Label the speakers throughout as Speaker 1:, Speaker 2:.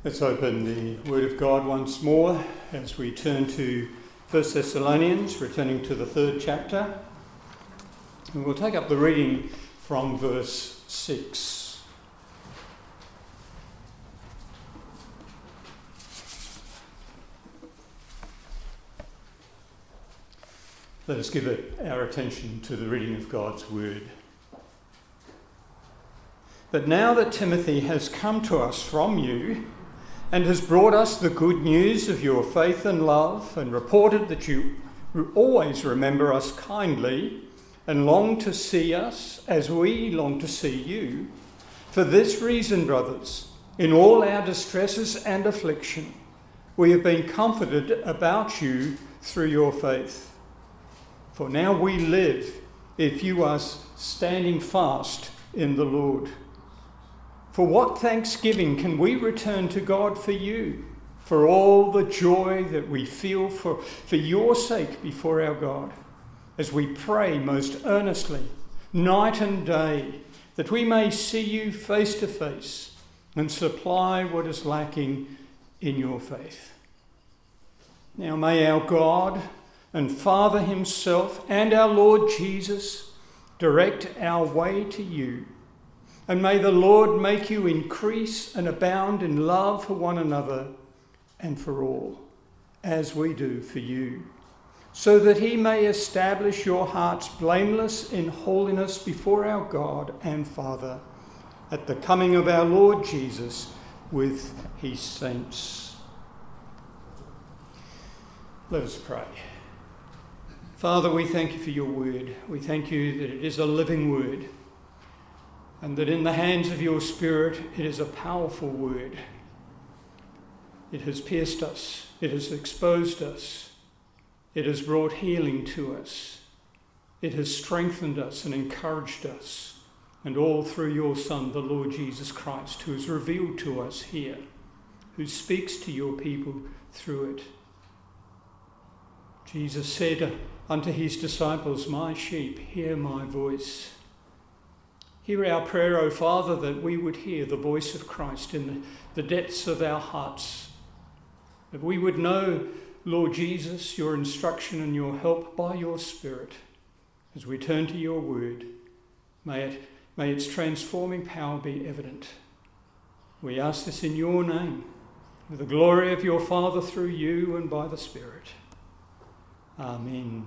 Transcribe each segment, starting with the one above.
Speaker 1: Let's open the Word of God once more as we turn to 1 Thessalonians, returning to the 3rd chapter. And we'll take up the reading from verse 6. Let us give our attention to the reading of God's Word. But now that Timothy has come to us from you, and has brought us the good news of your faith and love, and reported that you always remember us kindly, and long to see us as we long to see you. For this reason, brothers, in all our distresses and affliction, we have been comforted about you through your faith. For now we live if you are standing fast in the Lord. For what thanksgiving can we return to God for you, for all the joy that we feel for your sake before our God, as we pray most earnestly, night and day, that we may see you face to face and supply what is lacking in your faith. Now may our God and Father himself and our Lord Jesus direct our way to you. And may the Lord make you increase and abound in love for one another and for all, as we do for you, so that he may establish your hearts blameless in holiness before our God and Father at the coming of our Lord Jesus with his saints. Let us pray. Father, we thank you for your word. We thank you that it is a living word, and that in the hands of your Spirit it is a powerful word. It has pierced us, it has exposed us, it has brought healing to us, it has strengthened us and encouraged us, and all through your Son, the Lord Jesus Christ, who is revealed to us here, who speaks to your people through it. Jesus said unto his disciples, "My sheep hear my voice." Hear our prayer, O Father, that we would hear the voice of Christ in the depths of our hearts, that we would know, Lord Jesus, your instruction and your help by your Spirit. As we turn to your word, may its transforming power be evident. We ask this in your name, with the glory of your Father through you and by the Spirit. Amen.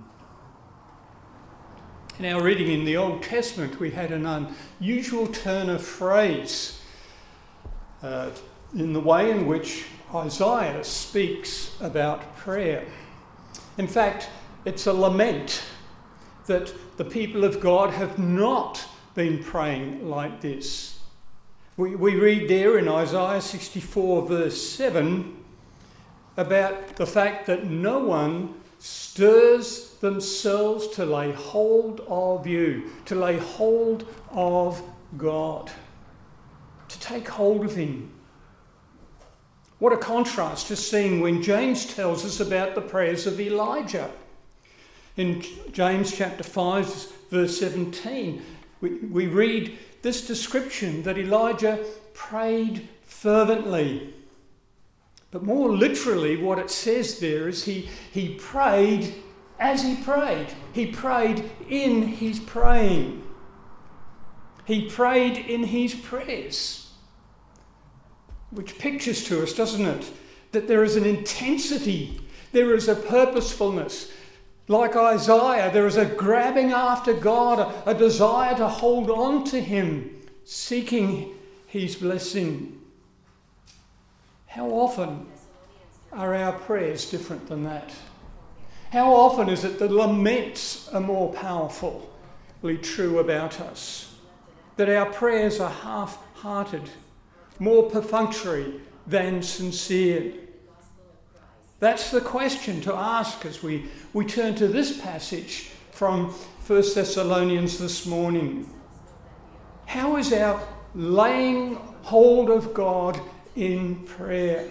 Speaker 1: In our reading in the Old Testament, we had an unusual turn of phrase in the way in which Isaiah speaks about prayer. In fact, it's a lament that the people of God have not been praying like this. We read there in Isaiah 64 verse 7 about the fact that no one stirs themselves to lay hold of you, to lay hold of God, to take hold of him. What a contrast to seeing when James tells us about the prayers of Elijah. In James chapter 5 verse 17, we read this description that Elijah prayed fervently. But more literally, what it says there is he prayed as he prayed. He prayed in his praying. He prayed in his prayers. Which pictures to us, doesn't it, that there is an intensity, there is a purposefulness. Like Isaiah, there is a grabbing after God, a desire to hold on to him, seeking his blessing. How often are our prayers different than that? How often is it that laments are more powerfully true about us? That our prayers are half-hearted, more perfunctory than sincere? That's the question to ask as we turn to this passage from 1 Thessalonians this morning. How is our laying hold of God in prayer?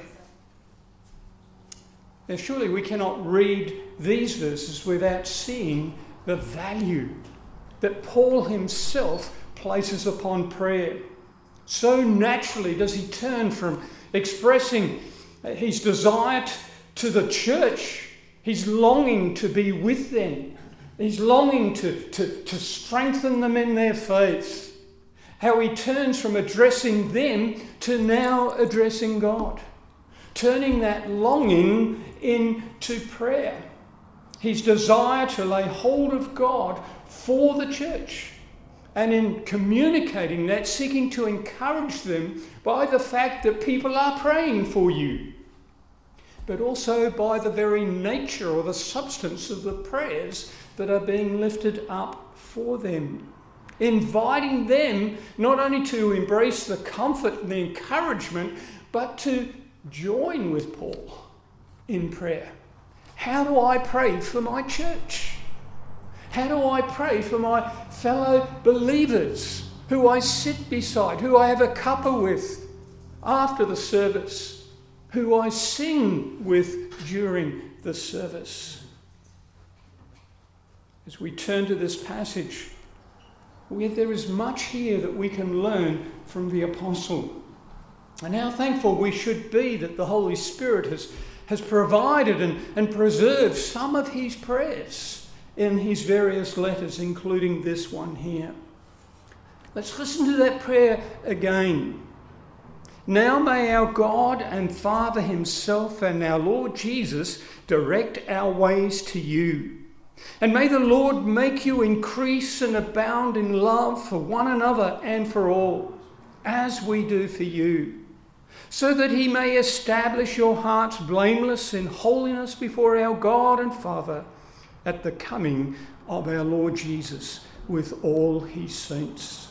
Speaker 1: Now, surely we cannot read these verses without seeing the value that Paul himself places upon prayer. So naturally does he turn from expressing his desire to the church. He's longing to be with them. He's longing to strengthen them in their faith. How he turns from addressing them to now addressing God, turning that longing into prayer. His desire to lay hold of God for the church, and in communicating that, seeking to encourage them by the fact that people are praying for you, but also by the very nature or the substance of the prayers that are being lifted up for them. Inviting them not only to embrace the comfort and the encouragement, but to join with Paul in prayer. How do I pray for my church? How do I pray for my fellow believers who I sit beside, who I have a cuppa with after the service, who I sing with during the service? As we turn to this passage, there is much here that we can learn from the apostle. And how thankful we should be that the Holy Spirit has provided and preserved some of his prayers in his various letters, including this one here. Let's listen to that prayer again. Now may our God and Father himself and our Lord Jesus direct our ways to you. And may the Lord make you increase and abound in love for one another and for all, as we do for you, so that he may establish your hearts blameless in holiness before our God and Father at the coming of our Lord Jesus with all his saints.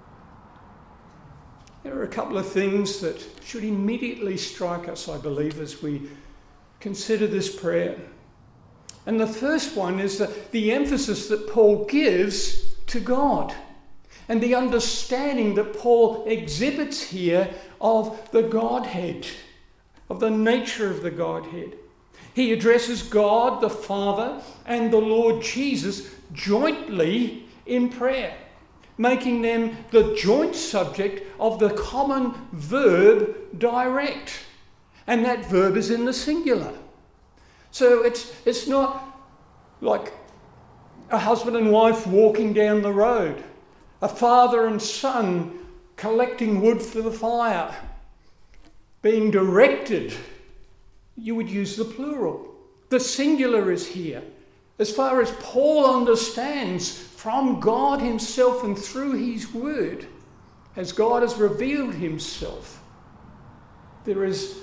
Speaker 1: There are a couple of things that should immediately strike us, I believe, as we consider this prayer. And the first one is the emphasis that Paul gives to God and the understanding that Paul exhibits here of the Godhead, of the nature of the Godhead. He addresses God the Father and the Lord Jesus jointly in prayer, making them the joint subject of the common verb direct. And that verb is in the singular. So it's not like a husband and wife walking down the road, a father and son collecting wood for the fire, being directed. You would use the plural. The singular is here. As far as Paul understands from God himself and through his word, as God has revealed himself, there is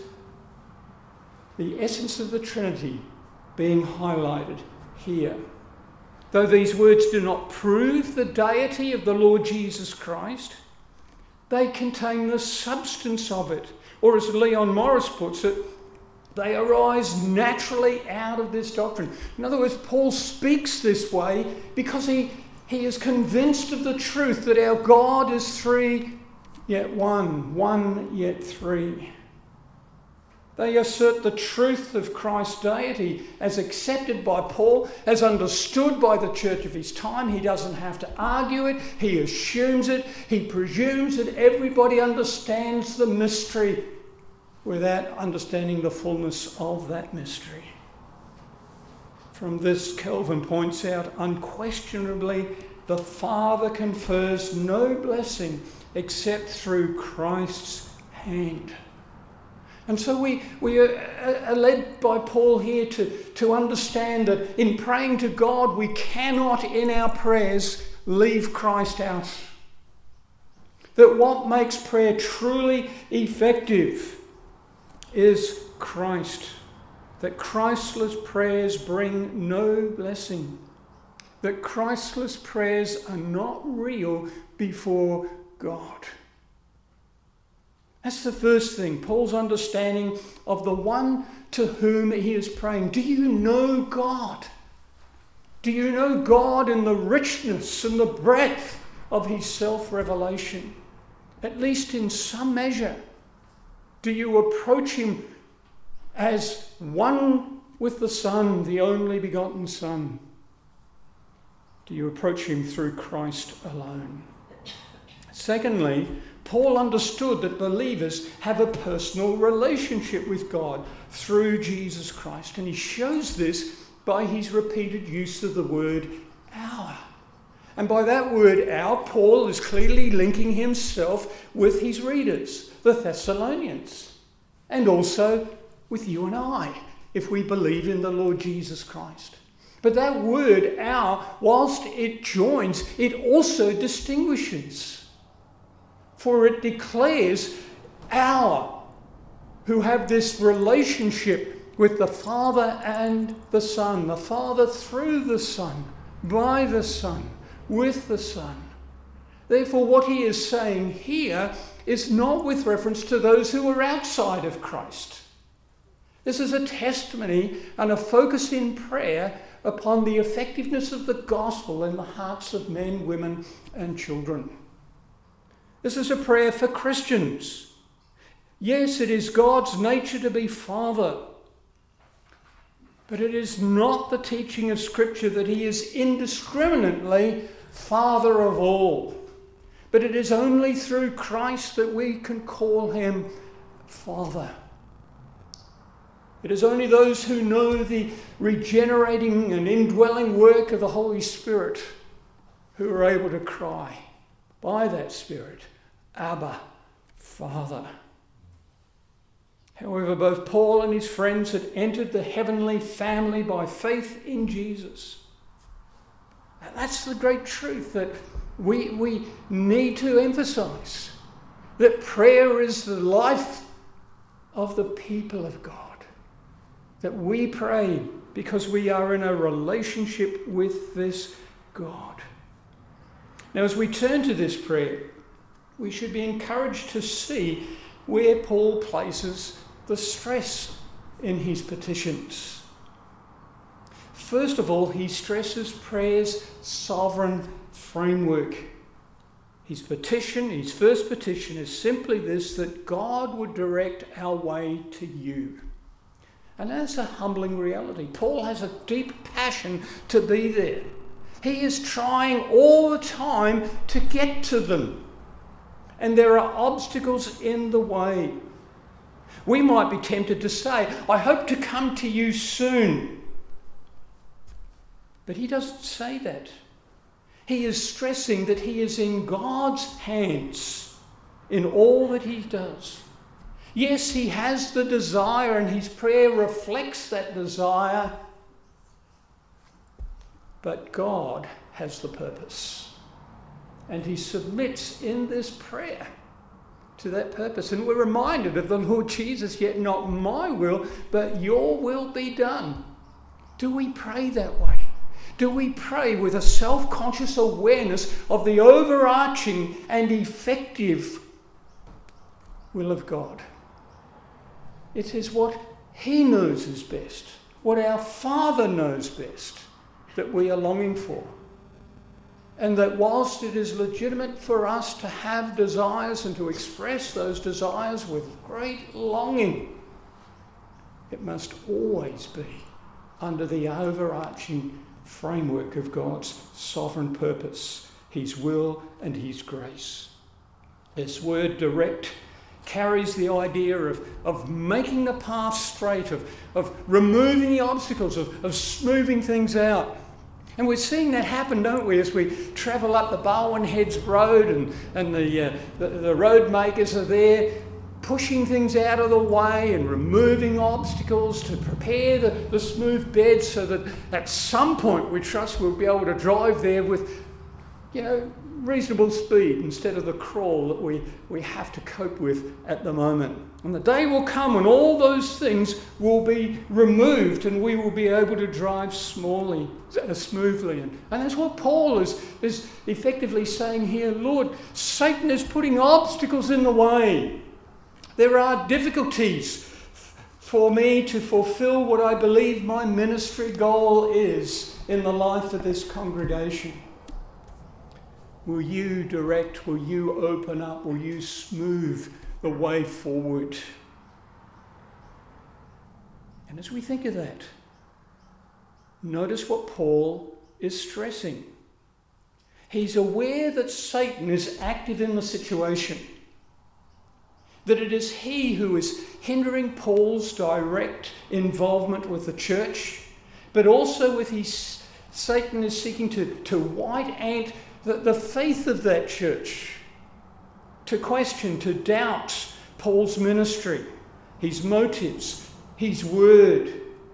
Speaker 1: the essence of the Trinity being highlighted here. Though these words do not prove the deity of the Lord Jesus Christ, they contain the substance of it. Or as Leon Morris puts it, they arise naturally out of this doctrine. In other words, Paul speaks this way because he is convinced of the truth that our God is three yet one yet three. They assert the truth of Christ's deity as accepted by Paul, as understood by the church of his time. He doesn't have to argue it. He assumes it. He presumes that everybody understands the mystery without understanding the fullness of that mystery. From this, Calvin points out, unquestionably, the Father confers no blessing except through Christ's hand. And so we are led by Paul here to understand that in praying to God, we cannot in our prayers leave Christ out. That what makes prayer truly effective is Christ. That Christless prayers bring no blessing. That Christless prayers are not real before God. That's the first thing, Paul's understanding of the one to whom he is praying. Do you know God? Do you know God in the richness and the breadth of his self-revelation? At least in some measure. Do you approach him as one with the Son, the only begotten Son? Do you approach him through Christ alone? Secondly, Paul understood that believers have a personal relationship with God through Jesus Christ. And he shows this by his repeated use of the word our. And by that word our, Paul is clearly linking himself with his readers, the Thessalonians, and also with you and I, if we believe in the Lord Jesus Christ. But that word our, whilst it joins, it also distinguishes. For it declares our, who have this relationship with the Father and the Son, the Father through the Son, by the Son, with the Son. Therefore, what he is saying here is not with reference to those who are outside of Christ. This is a testimony and a focus in prayer upon the effectiveness of the gospel in the hearts of men, women, and children. This is a prayer for Christians. Yes, it is God's nature to be Father, but it is not the teaching of Scripture that he is indiscriminately Father of all. But it is only through Christ that we can call him Father. It is only those who know the regenerating and indwelling work of the Holy Spirit who are able to cry by that Spirit, Abba, Father. However, both Paul and his friends had entered the heavenly family by faith in Jesus. And that's the great truth that we need to emphasize, that prayer is the life of the people of God. That we pray because we are in a relationship with this God. Now, as we turn to this prayer, we should be encouraged to see where Paul places the stress in his petitions. First of all, he stresses prayer's sovereign framework. His first petition is simply this, that God would direct our way to you. And that's a humbling reality. Paul has a deep passion to be there. He is trying all the time to get to them. And there are obstacles in the way. We might be tempted to say, I hope to come to you soon. But he doesn't say that. He is stressing that he is in God's hands in all that he does. Yes, he has the desire, and his prayer reflects that desire. But God has the purpose. And he submits in this prayer to that purpose. And we're reminded of the Lord Jesus, yet not my will, but your will be done. Do we pray that way? Do we pray with a self-conscious awareness of the overarching and effective will of God? It is what he knows is best, what our Father knows best, that we are longing for. And that whilst it is legitimate for us to have desires and to express those desires with great longing, it must always be under the overarching framework of God's sovereign purpose, his will and his grace. This word direct carries the idea of making the path straight, of removing the obstacles, of smoothing things out. And we're seeing that happen, don't we, as we travel up the Barwon Heads Road and the road makers are there pushing things out of the way and removing obstacles to prepare the smooth bed so that at some point we trust we'll be able to drive there with, reasonable speed instead of the crawl that we have to cope with at the moment. And the day will come when all those things will be removed and we will be able to drive smoothly. And that's what Paul is effectively saying here. Lord, Satan is putting obstacles in the way. There are difficulties for me to fulfill what I believe my ministry goal is in the life of this congregation. Will you direct, will you open up, will you smooth the way forward? And as we think of that, notice what Paul is stressing. He's aware that Satan is active in the situation. that it is he who is hindering Paul's direct involvement with the church, but also with Satan is seeking to white ant the faith of that church, to question, to doubt Paul's ministry, his motives, his word.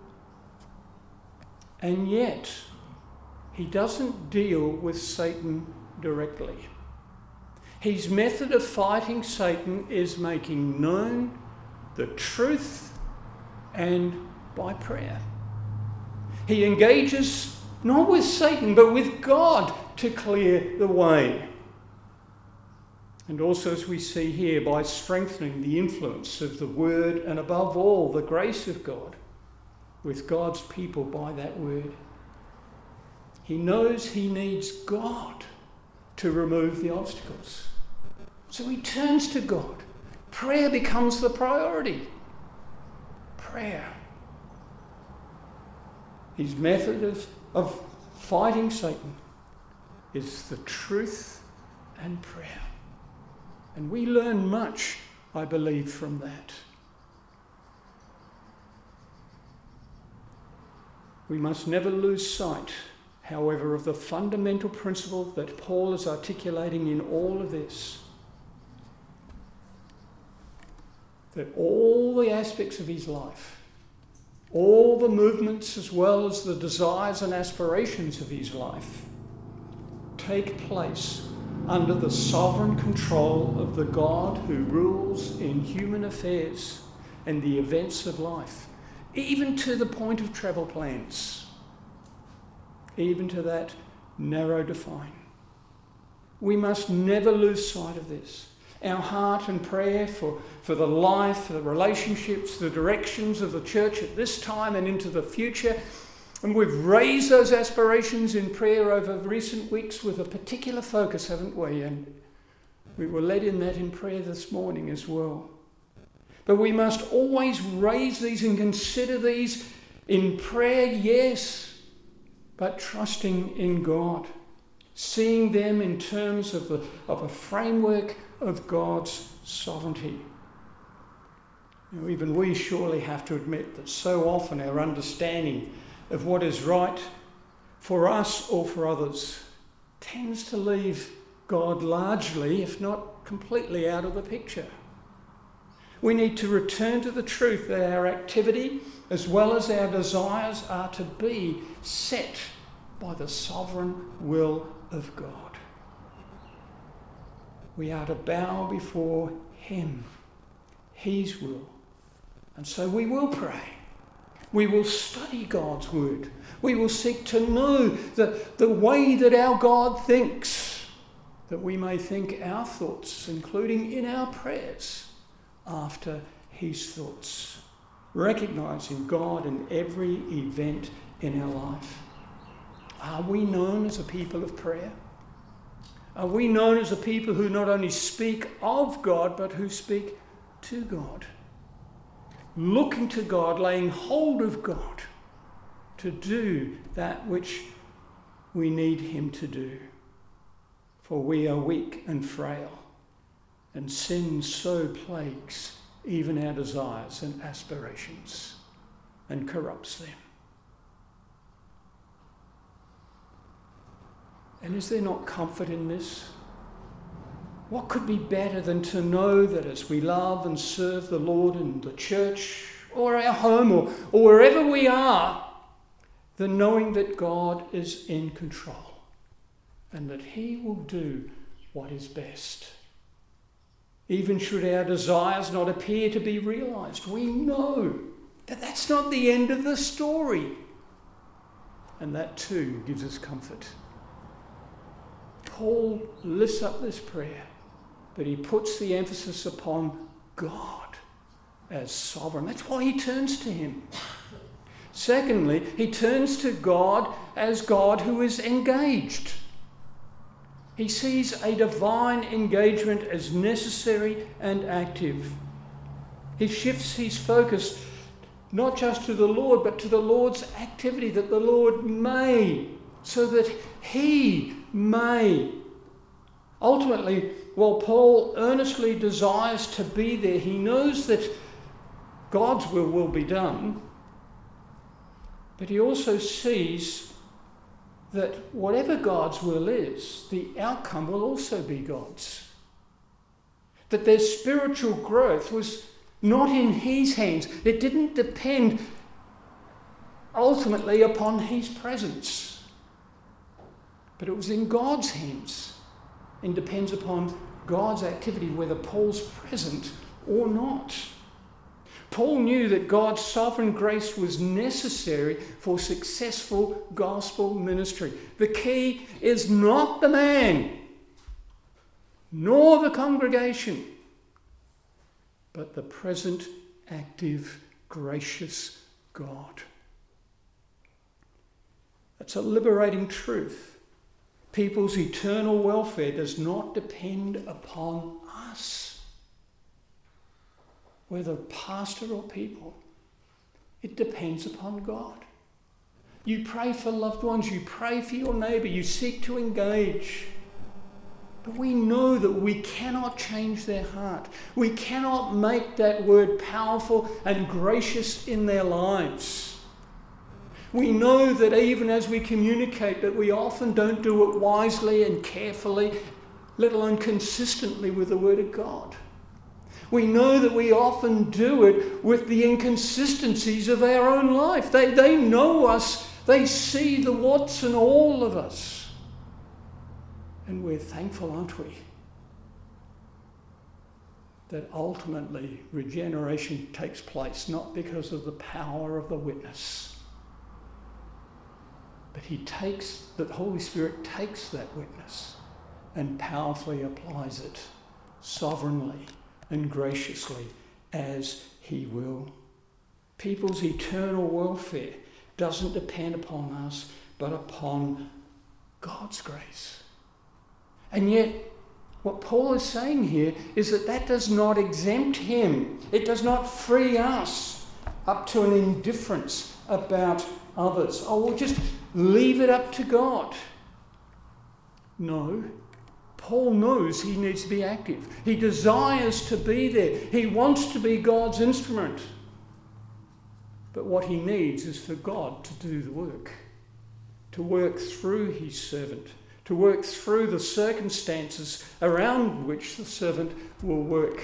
Speaker 1: And yet, he doesn't deal with Satan directly. His method of fighting Satan is making known the truth and by prayer. He engages not with Satan but with God to clear the way. And also, as we see here, by strengthening the influence of the word and above all the grace of God with God's people by that word. He knows he needs God to remove the obstacles. So he turns to God. Prayer becomes the priority. Prayer. His method of fighting Satan is the truth and prayer. And we learn much, I believe, from that. We must never lose sight, however, of the fundamental principle that Paul is articulating in all of this. That all the aspects of his life, all the movements as well as the desires and aspirations of his life, take place under the sovereign control of the God who rules in human affairs and the events of life, even to the point of travel plans, even to that narrow define. We must never lose sight of this. Our heart and prayer for the life, the relationships, the directions of the church at this time and into the future. And we've raised those aspirations in prayer over recent weeks with a particular focus, haven't we? And we were led in that in prayer this morning as well. But we must always raise these and consider these in prayer, yes, but trusting in God, seeing them in terms of a framework of God's sovereignty. Even we surely have to admit that so often our understanding of what is right for us or for others tends to leave God largely, if not completely, out of the picture. We need to return to the truth that our activity as well as our desires are to be set by the sovereign will of God. We are to bow before him, his will. And so we will pray. We will study God's word. We will seek to know the way that our God thinks, that we may think our thoughts, including in our prayers, after his thoughts, recognizing God in every event in our life. Are we known as a people of prayer? Are we known as a people who not only speak of God, but who speak to God? Looking to God, laying hold of God to do that which we need him to do. For we are weak and frail, and sin so plagues even our desires and aspirations and corrupts them. And is there not comfort in this? What could be better than to know that as we love and serve the Lord in the church or our home or wherever we are, than knowing that God is in control and that he will do what is best. Even should our desires not appear to be realised, we know that that's not the end of the story. And that too gives us comfort. Paul lifts up this prayer, but he puts the emphasis upon God as sovereign. That's why he turns to him. Secondly, he turns to God as God who is engaged. He sees a divine engagement as necessary and active. He shifts his focus not just to the Lord, but to the Lord's activity, that the Lord may, so that he may. Ultimately, while Paul earnestly desires to be there, he knows that God's will be done, but he also sees that whatever God's will is, the outcome will also be God's. That their spiritual growth was not in his hands. It didn't depend ultimately upon his presence, but it was in God's hands and depends upon God's activity, whether Paul's present or not. Paul knew that God's sovereign grace was necessary for successful gospel ministry. The key is not the man, nor the congregation, but the present, active, gracious God. That's a liberating truth. People's eternal welfare does not depend upon us, whether pastor or people. It depends upon God. You pray for loved ones, you pray for your neighbour, you seek to engage. But we know that we cannot change their heart. We cannot make that word powerful and gracious in their lives. We know that even as we communicate, that we often don't do it wisely and carefully, let alone consistently with the Word of God. We know that we often do it with the inconsistencies of our own life. They know us. They see the warts and all of us. And we're thankful, aren't we, that ultimately regeneration takes place not because of the power of the witness, but the Holy Spirit takes that witness and powerfully applies it sovereignly and graciously as he will. People's eternal welfare doesn't depend upon us, but upon God's grace. And yet, what Paul is saying here is that does not exempt him. It does not free us up to an indifference about others. Oh, we'll just leave it up to God. No. Paul knows he needs to be active. He desires to be there. He wants to be God's instrument. But what he needs is for God to do the work, to work through his servant, to work through the circumstances around which the servant will work.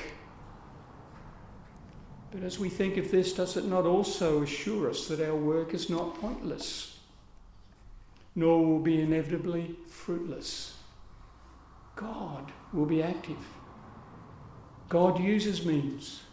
Speaker 1: But as we think of this, does it not also assure us that our work is not pointless, nor will be inevitably fruitless? God will be active. God uses means.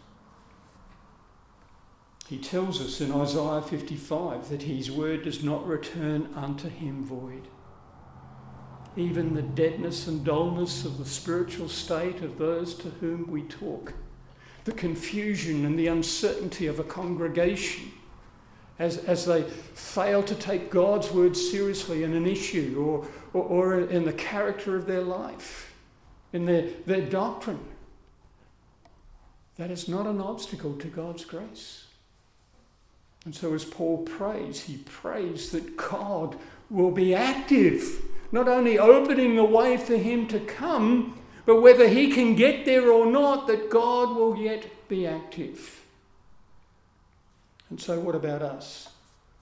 Speaker 1: He tells us in Isaiah 55 that his word does not return unto him void. Even the deadness and dullness of the spiritual state of those to whom we talk, the confusion and the uncertainty of a congregation as they fail to take God's word seriously in an issue or in the character of their life, in their doctrine, that is not an obstacle to God's grace. And so as Paul prays, he prays that God will be active, not only opening the way for him to come, but whether he can get there or not, that God will yet be active. And so what about us?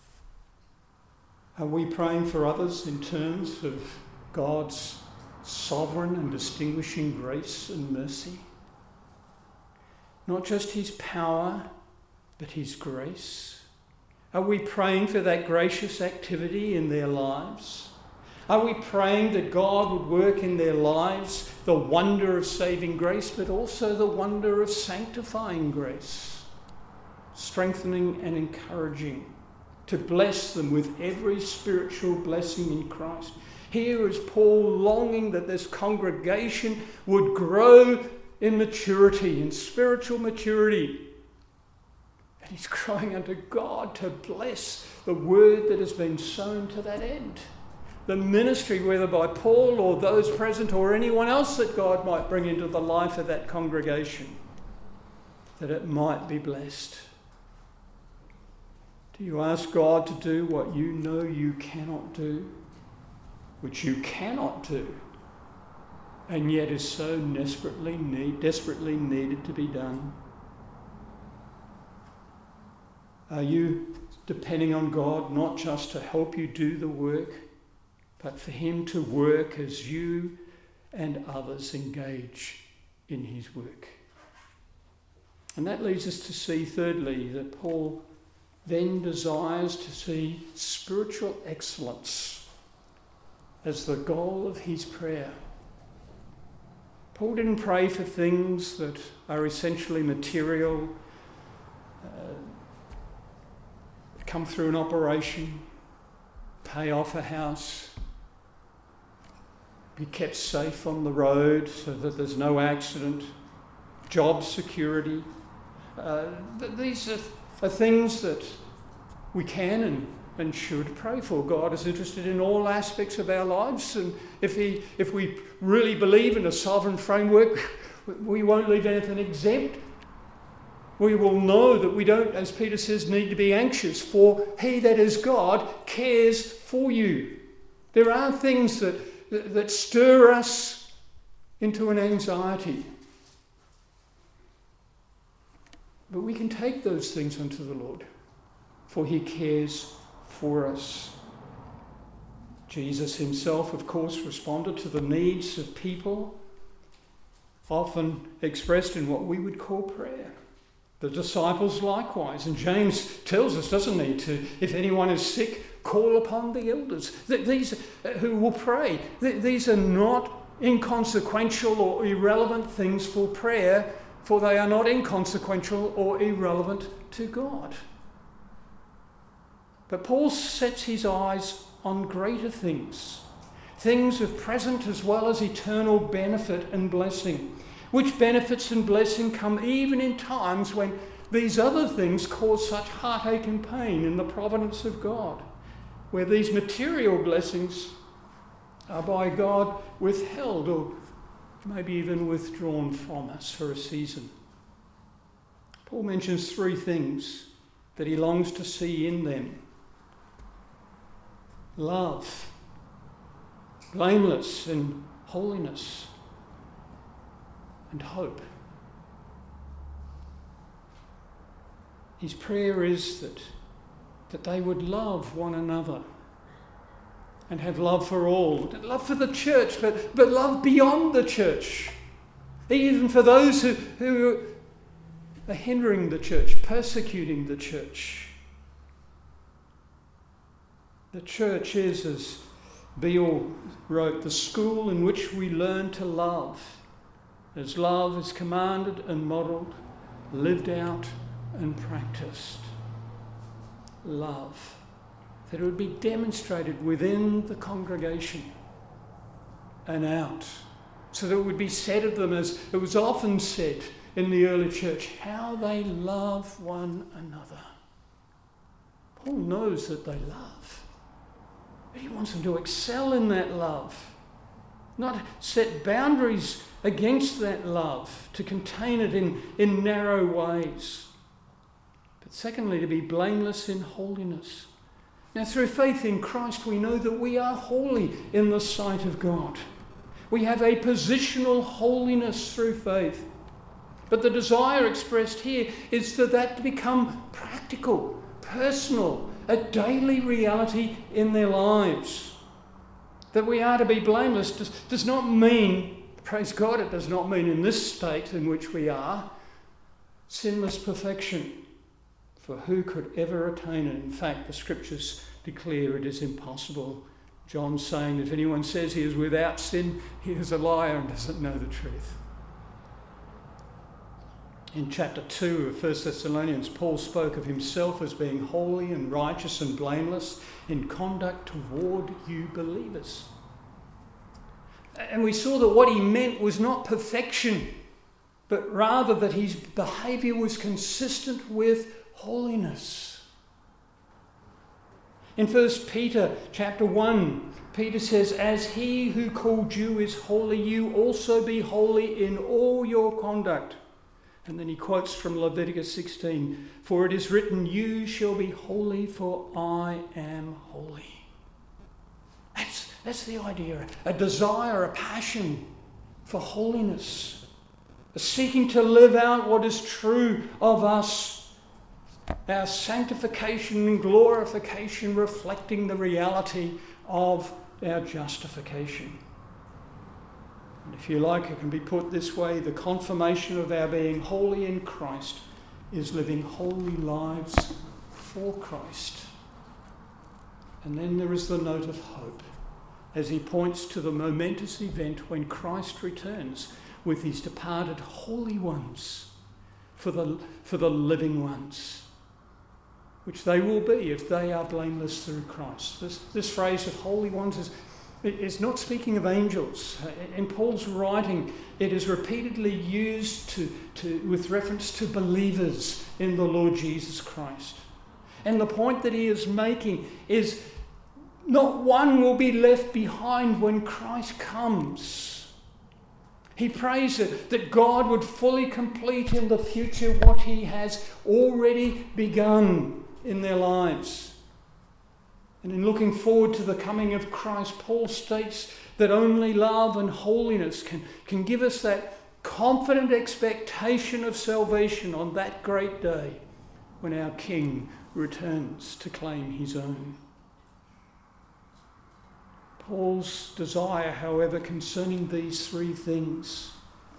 Speaker 1: Are we praying for others in terms of God's sovereign and distinguishing grace and mercy? Not just his power, but his grace? Are we praying for that gracious activity in their lives? Are we praying that God would work in their lives the wonder of saving grace, but also the wonder of sanctifying grace, strengthening and encouraging, to bless them with every spiritual blessing in Christ? Here is Paul longing that this congregation would grow in maturity, in spiritual maturity. And he's crying unto God to bless the word that has been sown to that end. The ministry, whether by Paul or those present or anyone else that God might bring into the life of that congregation, that it might be blessed. Do you ask God to do what you know you cannot do, which you cannot do and yet is so desperately needed to be done? Are you depending on God not just to help you do the work, but for him to work as you and others engage in his work? And that leads us to see, thirdly, that Paul then desires to see spiritual excellence as the goal of his prayer. Paul didn't pray for things that are essentially material, come through an operation, pay off a house, be kept safe on the road so that there's no accident, job security. These are things that we can and should pray for. God is interested in all aspects of our lives, and if we really believe in a sovereign framework, we won't leave anything exempt. We will know that we don't, as Peter says, need to be anxious, for he that is God cares for you. There are things that stir us into an anxiety. But we can take those things unto the Lord, for he cares for us. Jesus himself, of course, responded to the needs of people, often expressed in what we would call prayer. The disciples likewise. And James tells us, doesn't he, to, if anyone is sick, call upon the elders. These who will pray. These are not inconsequential or irrelevant things for prayer, for they are not inconsequential or irrelevant to God. But Paul sets his eyes on greater things, things of present as well as eternal benefit and blessing, which benefits and blessing come even in times when these other things cause such heartache and pain in the providence of God, where these material blessings are by God withheld or maybe even withdrawn from us for a season. Paul mentions three things that he longs to see in them: love, blameless in holiness, and hope. His prayer is that they would love one another and have love for all, love for the church, but love beyond the church, even for those who are hindering the church, persecuting the church. The church is, as Beale wrote, the school in which we learn to love, as love is commanded and modelled, lived out and practiced. Love, that it would be demonstrated within the congregation and out, so that it would be said of them, as it was often said in the early church, how they love one another. Paul knows that they love, but he wants them to excel in that love, not set boundaries against that love, to contain it in narrow ways. But secondly, to be blameless in holiness. Now, through faith in Christ, we know that we are holy in the sight of God. We have a positional holiness through faith. But the desire expressed here is for that to become practical, personal, a daily reality in their lives. That we are to be blameless does not mean, praise God, it does not mean in this state in which we are, sinless perfection. For who could ever attain it? In fact, the scriptures declare it is impossible. John saying, if anyone says he is without sin, he is a liar and doesn't know the truth. In chapter 2 of 1 Thessalonians, Paul spoke of himself as being holy and righteous and blameless in conduct toward you believers. And we saw that what he meant was not perfection, but rather that his behaviour was consistent with holiness. In 1 Peter chapter 1, Peter says, as he who called you is holy, you also be holy in all your conduct. And then he quotes from Leviticus 16, for it is written, you shall be holy, for I am holy. That's the idea, a desire, a passion for holiness, seeking to live out what is true of us, our sanctification and glorification reflecting the reality of our justification. And if you like, it can be put this way: the confirmation of our being holy in Christ is living holy lives for Christ. And then there is the note of hope, as he points to the momentous event when Christ returns with his departed holy ones for the living ones, which they will be if they are blameless through Christ. This phrase of holy ones is not speaking of angels. In Paul's writing, it is repeatedly used with reference to believers in the Lord Jesus Christ. And the point that he is making is not one will be left behind when Christ comes. He prays that God would fully complete in the future what he has already begun in their lives. And in looking forward to the coming of Christ, Paul states that only love and holiness can give us that confident expectation of salvation on that great day when our King returns to claim his own. Paul's desire, however, concerning these three things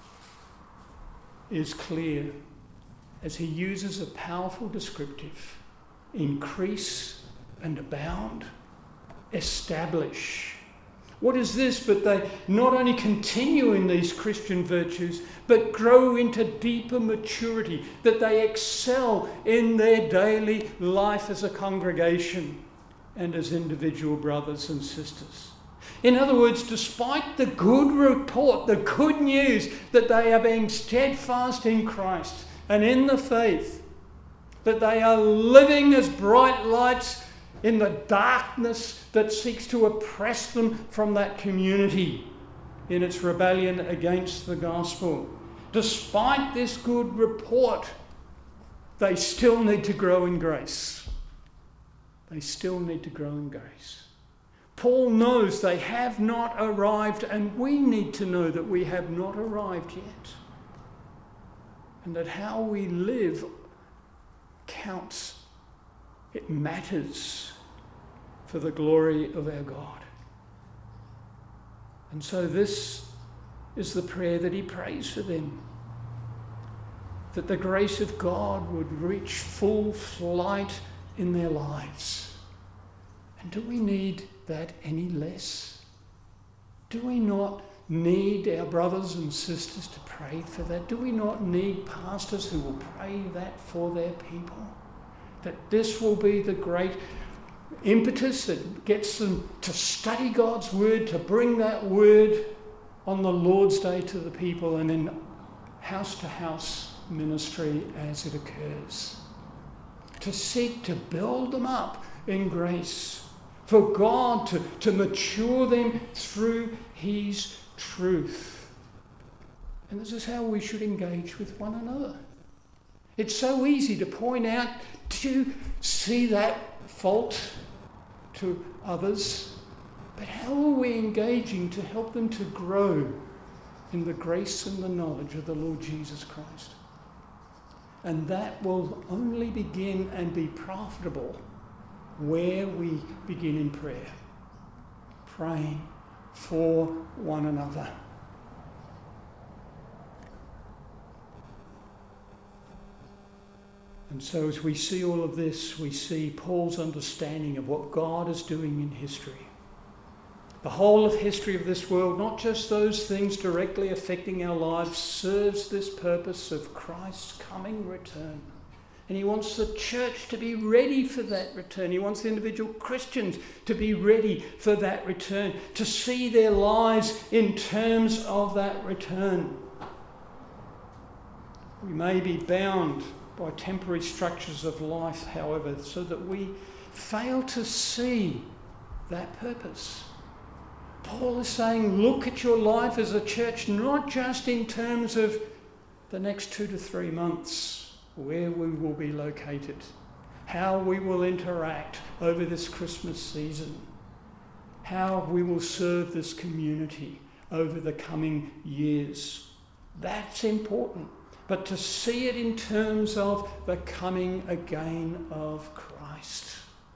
Speaker 1: is clear as he uses a powerful descriptive: increase and abound, establish. What is this but they not only continue in these Christian virtues, but grow into deeper maturity, that they excel in their daily life as a congregation and as individual brothers and sisters. In other words, despite the good report, the good news that they are being steadfast in Christ and in the faith, that they are living as bright lights in the darkness that seeks to oppress them from that community in its rebellion against the gospel. Despite this good report, they still need to grow in grace. They still need to grow in grace. Paul knows they have not arrived, and we need to know that we have not arrived yet. And that how we live counts. It matters for the glory of our God. And so this is the prayer that he prays for them. That the grace of God would reach full flight in their lives. And do we need that any less? Do we not need our brothers and sisters to pray for that? Do we not need pastors who will pray that for their people? That this will be the great impetus that gets them to study God's word, to bring that word on the Lord's Day to the people, and in house-to-house ministry as it occurs. To seek to build them up in grace, for God to mature them through his truth. And this is how we should engage with one another. It's so easy to point out, to see that fault to others, but how are we engaging to help them to grow in the grace and the knowledge of the Lord Jesus Christ? And that will only begin and be profitable where we begin in prayer, praying for one another. And so as we see all of this, we see Paul's understanding of what God is doing in history. The whole of history of this world, not just those things directly affecting our lives, serves this purpose of Christ's coming return. And he wants the church to be ready for that return. He wants the individual Christians to be ready for that return, to see their lives in terms of that return. We may be bound by temporary structures of life, however, so that we fail to see that purpose. Paul is saying, look at your life as a church, not just in terms of the next 2 to 3 months, where we will be located, how we will interact over this Christmas season, how we will serve this community. over the coming years. That's important. But to see it in terms of the coming again of Christ.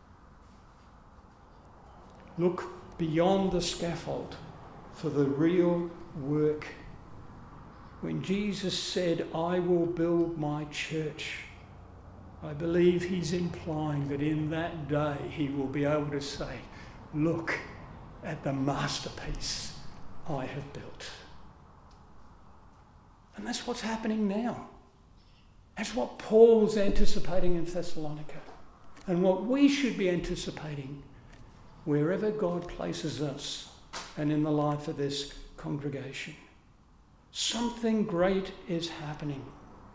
Speaker 1: Look beyond the scaffold for the real work. When Jesus said, "I will build my church," I believe he's implying that in that day he will be able to say, "Look at the masterpiece I have built." And that's what's happening now. That's what Paul's anticipating in Thessalonica, and what we should be anticipating wherever God places us and in the life of this congregation. Something great is happening.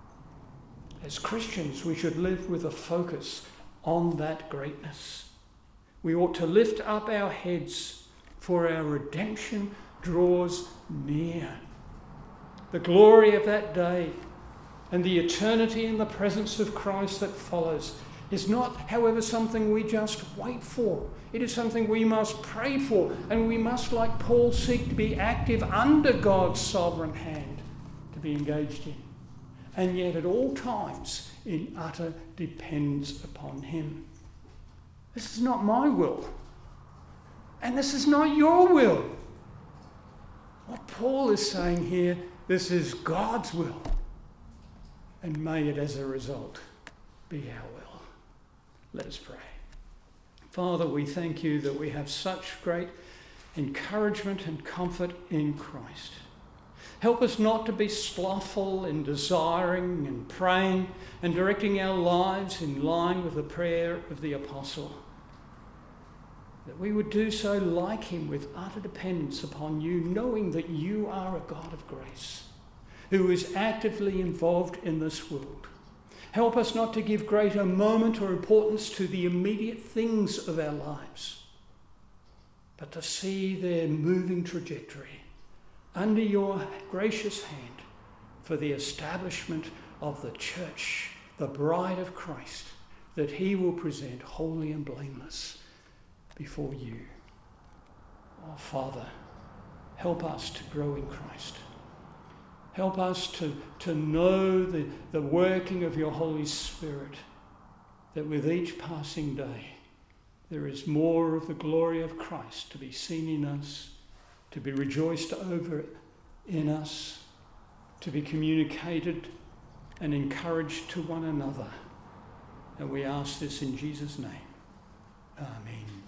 Speaker 1: As Christians, we should live with a focus on that greatness. We ought to lift up our heads, for our redemption draws near. The glory of that day and the eternity in the presence of Christ that follows is not, however, something we just wait for. It is something we must pray for, and we must, like Paul, seek to be active under God's sovereign hand to be engaged in, and yet at all times in utter dependence upon him. This is not my will, and this is not your will. What Paul is saying here, this is God's will, and may it as a result be our will. Let us pray. Father, we thank you that we have such great encouragement and comfort in Christ. Help us not to be slothful in desiring and praying and directing our lives in line with the prayer of the apostle. That we would do so like him, with utter dependence upon you, knowing that you are a God of grace who is actively involved in this world. Help us not to give greater moment or importance to the immediate things of our lives, but to see their moving trajectory under your gracious hand for the establishment of the church, the bride of Christ, that he will present holy and blameless before you. Oh, Father, help us to grow in Christ. Help us to know the working of your Holy Spirit, that with each passing day there is more of the glory of Christ to be seen in us, to be rejoiced over in us, to be communicated and encouraged to one another. And we ask this in Jesus' name. Amen.